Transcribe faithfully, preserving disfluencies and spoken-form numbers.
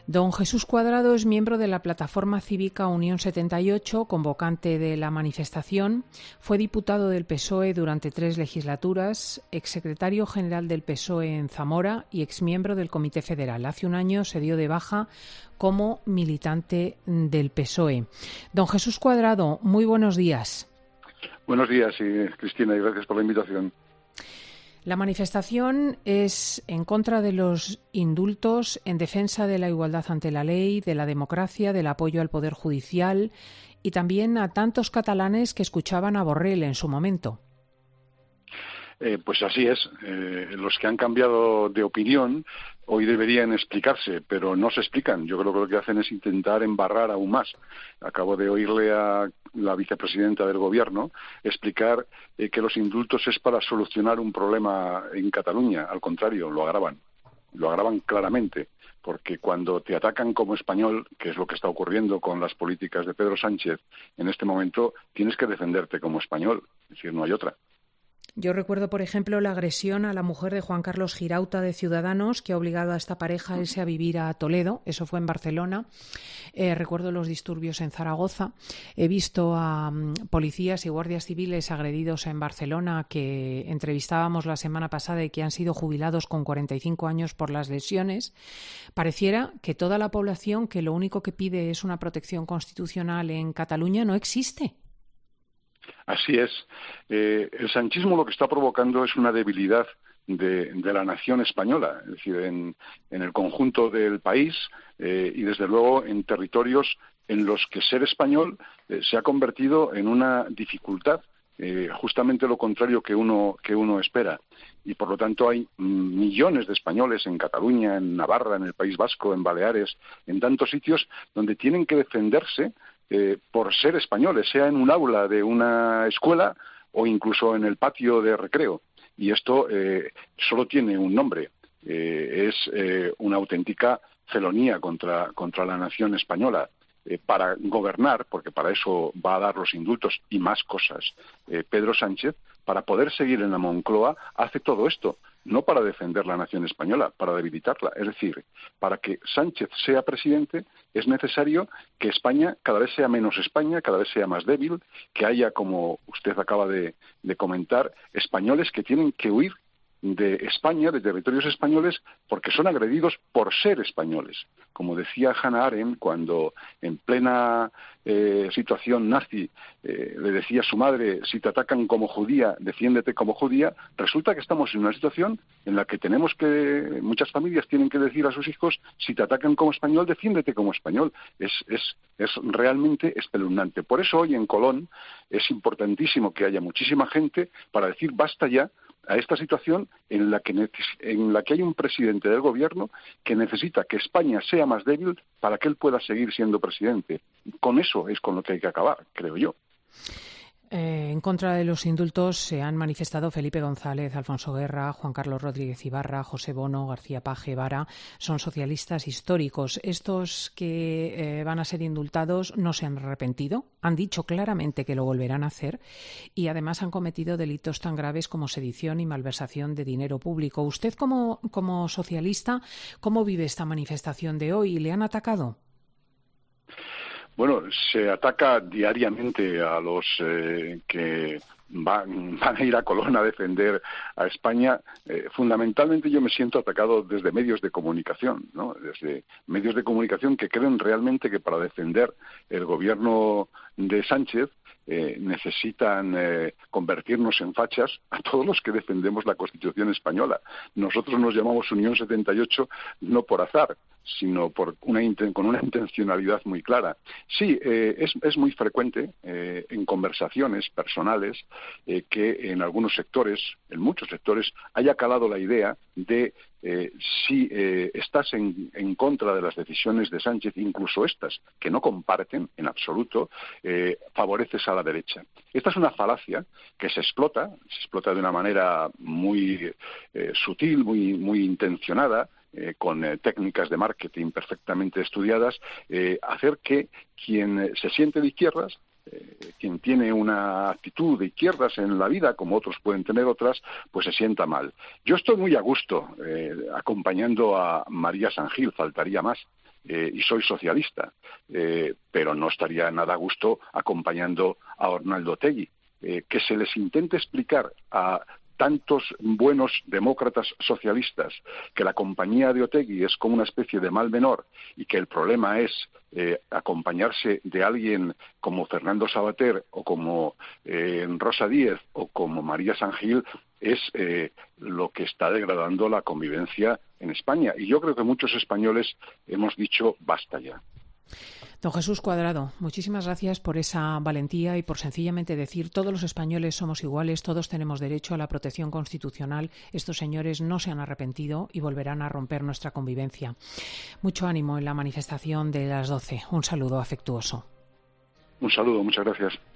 Don Jesús Cuadrado es miembro de la plataforma cívica Unión setenta y ocho, convocante de la manifestación. Fue diputado del P S O E durante tres legislaturas, exsecretario general del P S O E en Zamora y exmiembro del Comité Federal. Hace un año se dio de baja como militante del P S O E. Don Jesús Cuadrado, muy buenos días. Buenos días, sí, Cristina, y gracias por la invitación. La manifestación es en contra de los indultos, en defensa de la igualdad ante la ley, de la democracia, del apoyo al Poder Judicial y también a tantos catalanes que escuchaban a Borrell en su momento. Eh, pues así es. Eh, los que han cambiado de opinión hoy deberían explicarse, pero no se explican. Yo creo que lo que hacen es intentar embarrar aún más. Acabo de oírle a la vicepresidenta del Gobierno explicar eh, que los indultos es para solucionar un problema en Cataluña. Al contrario, lo agravan. Lo agravan claramente, porque cuando te atacan como español, que es lo que está ocurriendo con las políticas de Pedro Sánchez en este momento, tienes que defenderte como español. Es decir, no hay otra. Yo recuerdo, por ejemplo, la agresión a la mujer de Juan Carlos Girauta de Ciudadanos, que ha obligado a esta pareja a irse a vivir a Toledo. Eso fue en Barcelona. Eh, recuerdo los disturbios en Zaragoza. He visto a um, policías y guardias civiles agredidos en Barcelona, que entrevistábamos la semana pasada y que han sido jubilados con cuarenta y cinco años por las lesiones. Pareciera que toda la población que lo único que pide es una protección constitucional en Cataluña no existe. Así es. Eh, el sanchismo lo que está provocando es una debilidad de, de la nación española, es decir, en, en el conjunto del país eh, y, desde luego, en territorios en los que ser español eh, se ha convertido en una dificultad, eh, justamente lo contrario que uno, que uno espera. Y, por lo tanto, hay millones de españoles en Cataluña, en Navarra, en el País Vasco, en Baleares, en tantos sitios donde tienen que defenderse Eh, por ser españoles, sea en un aula de una escuela o incluso en el patio de recreo. Y esto eh, solo tiene un nombre, eh, es eh, una auténtica felonía contra, contra la nación española. Eh, para gobernar, porque para eso va a dar los indultos y más cosas, eh, Pedro Sánchez, para poder seguir en la Moncloa, hace todo esto, no para defender la nación española, para debilitarla. Es decir, para que Sánchez sea presidente es necesario que España cada vez sea menos España, cada vez sea más débil, que haya, como usted acaba de, de comentar, españoles que tienen que huir de España, de territorios españoles, porque son agredidos por ser españoles. Como decía Hannah Arendt, cuando en plena eh, situación nazi eh, le decía a su madre, si te atacan como judía, defiéndete como judía, resulta que estamos en una situación en la que tenemos que, muchas familias tienen que decir a sus hijos, si te atacan como español, defiéndete como español. Es, es, es realmente espeluznante. Por eso hoy en Colón es importantísimo que haya muchísima gente para decir basta ya a esta situación en la que en la que hay un presidente del gobierno que necesita que España sea más débil para que él pueda seguir siendo presidente. Con eso es con lo que hay que acabar, creo yo. Eh, en contra de los indultos se han manifestado Felipe González, Alfonso Guerra, Juan Carlos Rodríguez Ibarra, José Bono, García Paje, Vara. Son socialistas históricos. Estos que eh, van a ser indultados no se han arrepentido, han dicho claramente que lo volverán a hacer y además han cometido delitos tan graves como sedición y malversación de dinero público. Usted, como, como socialista, ¿cómo vive esta manifestación de hoy? ¿Le han atacado? Bueno, se ataca diariamente a los eh, que van, van a ir a Colón a defender a España. Eh, fundamentalmente yo me siento atacado desde medios de comunicación, ¿no? Desde medios de comunicación que creen realmente que para defender el gobierno de Sánchez eh, necesitan eh, convertirnos en fachas a todos los que defendemos la Constitución española. Nosotros nos llamamos Unión setenta y ocho no por azar, sino por una con una intencionalidad muy clara. Sí, eh, es, es muy frecuente eh, en conversaciones personales eh, que en algunos sectores, en muchos sectores, haya calado la idea de eh, si eh, estás en, en contra de las decisiones de Sánchez, incluso estas, que no comparten en absoluto, eh, favoreces a la derecha. Esta es una falacia que se explota, se explota de una manera muy eh, sutil, muy, muy intencionada, Eh, con eh, técnicas de marketing perfectamente estudiadas, eh, hacer que quien se siente de izquierdas, eh, quien tiene una actitud de izquierdas en la vida, como otros pueden tener otras, pues se sienta mal. Yo estoy muy a gusto eh, acompañando a María San Gil, faltaría más, eh, y soy socialista, eh, pero no estaría nada a gusto acompañando a Arnaldo Otegi. Eh, que se les intente explicar a tantos buenos demócratas socialistas que la compañía de Otegi es como una especie de mal menor y que el problema es eh, acompañarse de alguien como Fernando Savater o como eh, Rosa Díez o como María San Gil, es eh, lo que está degradando la convivencia en España. Y yo creo que muchos españoles hemos dicho basta ya. Don Jesús Cuadrado, muchísimas gracias por esa valentía y por sencillamente decir todos los españoles somos iguales, todos tenemos derecho a la protección constitucional. Estos señores no se han arrepentido y volverán a romper nuestra convivencia. Mucho ánimo en la manifestación de las doce. Un saludo afectuoso. Un saludo, muchas gracias.